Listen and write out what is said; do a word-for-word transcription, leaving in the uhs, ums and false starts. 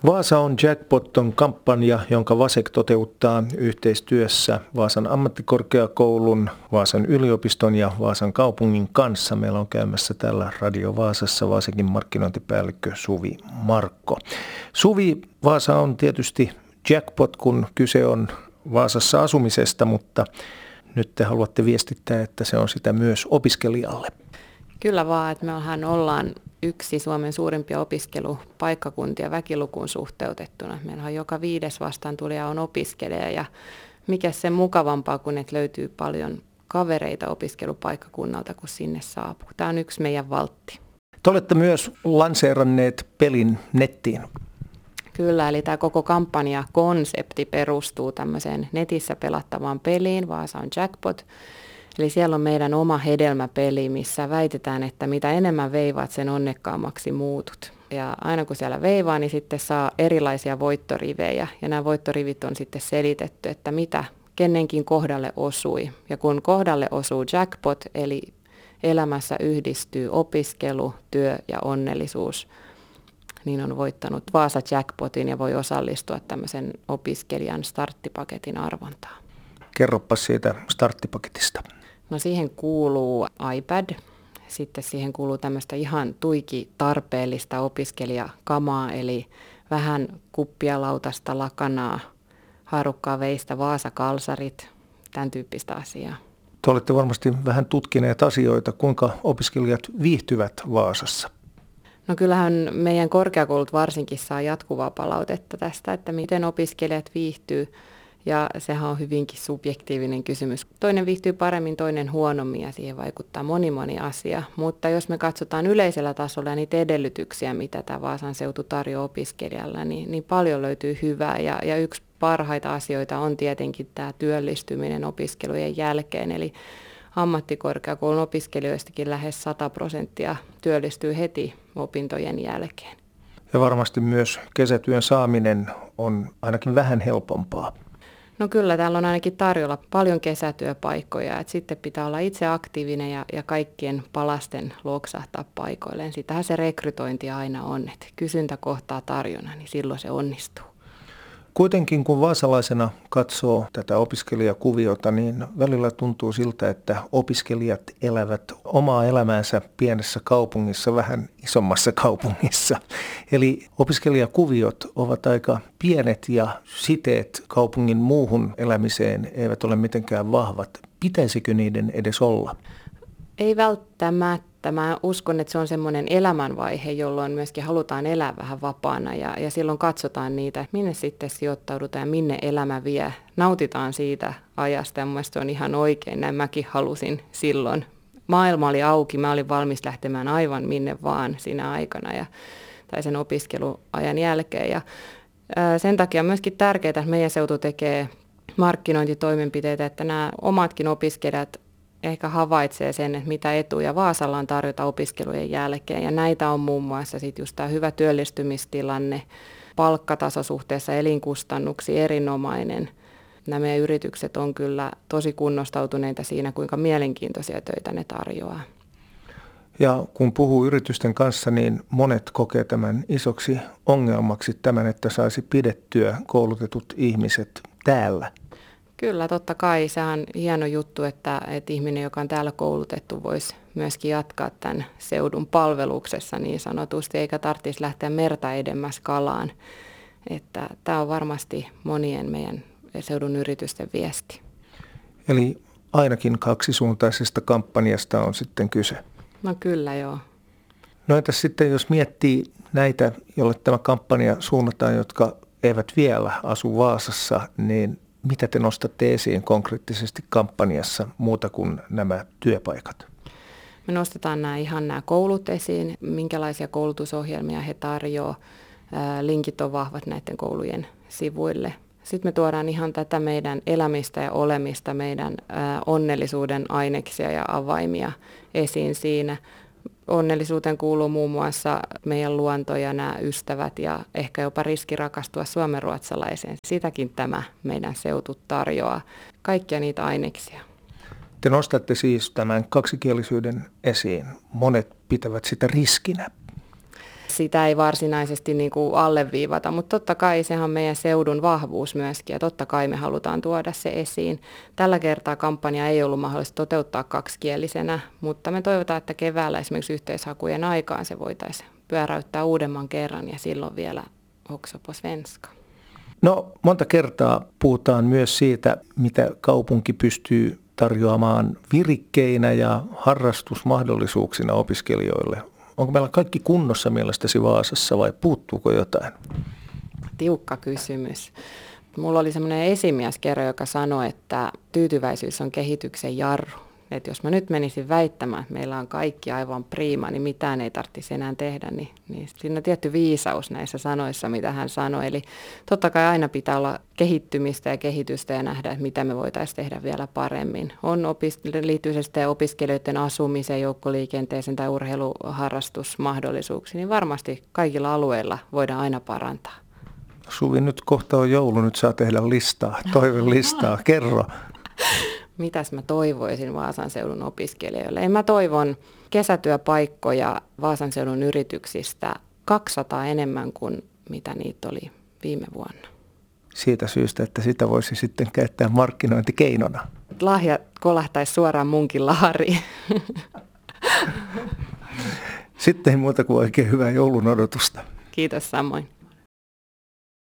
Vaasa on Jackpot on kampanja, jonka Vasek toteuttaa yhteistyössä Vaasan ammattikorkeakoulun, Vaasan yliopiston ja Vaasan kaupungin kanssa. Meillä on käymässä täällä Radio Vaasassa Vasakin markkinointipäällikkö Suvi Markko. Suvi, Vaasa on tietysti Jackpot, kun kyse on Vaasassa asumisesta, mutta nyt te haluatte viestittää, että se on sitä myös opiskelijalle. Kyllä vaan, että mehän ollaan yksi Suomen suurimpia opiskelupaikkakuntia väkilukuun suhteutettuna. Meillä on joka viides vastaantulija on opiskelija ja mikä se mukavampaa, kun että löytyy paljon kavereita opiskelupaikkakunnalta, kun sinne saapuu. Tämä on yksi meidän valtti. Te olette myös lanseeranneet pelin nettiin. Kyllä, eli tämä koko kampanjakonsepti perustuu tämmöiseen netissä pelattavaan peliin, Vaasa on Jackpot. Eli siellä on meidän oma hedelmäpeli, missä väitetään, että mitä enemmän veivaat, sen onnekkaammaksi muutut. Ja aina kun siellä veivaa, niin sitten saa erilaisia voittorivejä. Ja nämä voittorivit on sitten selitetty, että mitä kenenkin kohdalle osui. Ja kun kohdalle osuu jackpot, eli elämässä yhdistyy opiskelu, työ ja onnellisuus, niin on voittanut Vaasa Jackpotin ja voi osallistua tämmöisen opiskelijan starttipaketin arvontaan. Kerropa siitä starttipaketista. No siihen kuuluu iPad, sitten siihen kuuluu tämmöistä ihan tuiki tarpeellista opiskelijakamaa, eli vähän kuppia, lautasta, lakanaa, haarukkaa, veistä, Vaasa-kalsarit, tämän tyyppistä asiaa. Te olette varmasti vähän tutkineet asioita, kuinka opiskelijat viihtyvät Vaasassa. No kyllähän meidän korkeakoulut varsinkin saa jatkuvaa palautetta tästä, että miten opiskelijat viihtyy. Ja sehän on hyvinkin subjektiivinen kysymys. Toinen viihtyy paremmin, toinen huonommin ja siihen vaikuttaa moni moni asia. Mutta jos me katsotaan yleisellä tasolla niitä edellytyksiä, mitä tämä Vaasan seutu tarjoaa opiskelijalle, niin, niin paljon löytyy hyvää. Ja, ja yksi parhaita asioita on tietenkin tämä työllistyminen opiskelujen jälkeen. Eli ammattikorkeakoulun opiskelijoistakin lähes sata prosenttia työllistyy heti opintojen jälkeen. Ja varmasti myös kesätyön saaminen on ainakin vähän helpompaa. No kyllä, täällä on ainakin tarjolla paljon kesätyöpaikkoja, että sitten pitää olla itse aktiivinen ja, ja kaikkien palasten loksahtaa paikoilleen. Sitähän se rekrytointi aina on, että kysyntä kohtaa tarjonnan, niin silloin se onnistuu. Kuitenkin kun vaasalaisena katsoo tätä opiskelijakuviota, niin välillä tuntuu siltä, että opiskelijat elävät omaa elämäänsä pienessä kaupungissa, vähän isommassa kaupungissa. Eli opiskelijakuviot ovat aika pienet ja siteet kaupungin muuhun elämiseen eivät ole mitenkään vahvat. Pitäisikö niiden edes olla? Ei välttämättä. Mä uskon, että se on semmoinen elämänvaihe, jolloin myöskin halutaan elää vähän vapaana ja, ja silloin katsotaan niitä, minne sitten sijoittaudutaan ja minne elämä vie. Nautitaan siitä ajasta ja mun mielestä se on ihan oikein, näin mäkin halusin silloin. Maailma oli auki, mä olin valmis lähtemään aivan minne vaan siinä aikana ja, tai sen opiskeluajan jälkeen. Ja, ää, sen takia on myöskin tärkeää, että meidän seutu tekee markkinointitoimenpiteitä, että nämä omatkin opiskelijat ehkä havaitsee sen, että mitä etuja Vaasalla on tarjota opiskelujen jälkeen. Ja näitä on muun muassa sit just tämä hyvä työllistymistilanne, palkkataso suhteessa elinkustannuksiin erinomainen. Nämä meidän yritykset on kyllä tosi kunnostautuneita siinä, kuinka mielenkiintoisia töitä ne tarjoaa. Ja kun puhuu yritysten kanssa, niin monet kokee tämän isoksi ongelmaksi tämän, että saisi pidettyä koulutetut ihmiset täällä. Kyllä, totta kai. Se on hieno juttu, että, että ihminen, joka on täällä koulutettu, voisi myöskin jatkaa tämän seudun palveluksessa niin sanotusti, eikä tarvitsisi lähteä merta edemmäs kalaan. Että tämä on varmasti monien meidän seudun yritysten viesti. Eli ainakin kaksisuuntaisesta kampanjasta on sitten kyse. No kyllä, joo. No entäs sitten, jos miettii näitä, joille tämä kampanja suunnataan, jotka eivät vielä asu Vaasassa, niin mitä te nostatte esiin konkreettisesti kampanjassa muuta kuin nämä työpaikat? Me nostetaan nämä ihan nämä koulut esiin, minkälaisia koulutusohjelmia he tarjoavat. Linkit on vahvat näiden koulujen sivuille. Sitten me tuodaan ihan tätä meidän elämistä ja olemista, meidän onnellisuuden aineksia ja avaimia esiin siinä. Onnellisuuteen kuuluu muun muassa meidän luonto ja nämä ystävät ja ehkä jopa riski rakastua suomenruotsalaiseen. Sitäkin tämä meidän seutu tarjoaa. Kaikkia niitä aineksia. Te nostatte siis tämän kaksikielisyyden esiin. Monet pitävät sitä riskinä. sitä ei varsinaisesti niin kuin alleviivata, mutta totta kai sehän on meidän seudun vahvuus myöskin ja totta kai me halutaan tuoda se esiin. Tällä kertaa kampanja ei ollut mahdollista toteuttaa kaksikielisenä, mutta me toivotaan, että keväällä esimerkiksi yhteishakujen aikaan se voitaisiin pyöräyttää uudemman kerran ja silloin vielä också på svenska. No monta kertaa puhutaan myös siitä, mitä kaupunki pystyy tarjoamaan virikkeinä ja harrastusmahdollisuuksina opiskelijoille. Onko meillä kaikki kunnossa mielestäsi Vaasassa vai puuttuuko jotain? Tiukka kysymys. Mulla oli semmoinen esimies kerran, joka sanoi, että tyytyväisyys on kehityksen jarru. Että jos mä nyt menisin väittämään, että meillä on kaikki aivan priima, niin mitään ei tarvitsisi enää tehdä. Niin, niin siinä on tietty viisaus näissä sanoissa, mitä hän sanoi. Eli totta kai aina pitää olla kehittymistä ja kehitystä ja nähdä, että mitä me voitaisiin tehdä vielä paremmin. On opist- liittyy se sitten opiskelijoiden asumiseen, joukkoliikenteeseen tai urheiluharrastusmahdollisuuksiin, niin varmasti kaikilla alueilla voidaan aina parantaa. Suvi, nyt kohta on joulu, nyt saa tehdä listaa, toivelistaa, kerro. Mitäs mä toivoisin Vaasan seudun opiskelijoille? En mä toivon kesätyöpaikkoja Vaasan seudun yrityksistä kaksisataa enemmän kuin mitä niitä oli viime vuonna. Siitä syystä, että sitä voisi sitten käyttää markkinointikeinona. Lahja kolahtaisi suoraan munkin lahariin. Sitten ei muuta kuin oikein hyvää joulun odotusta. Kiitos samoin.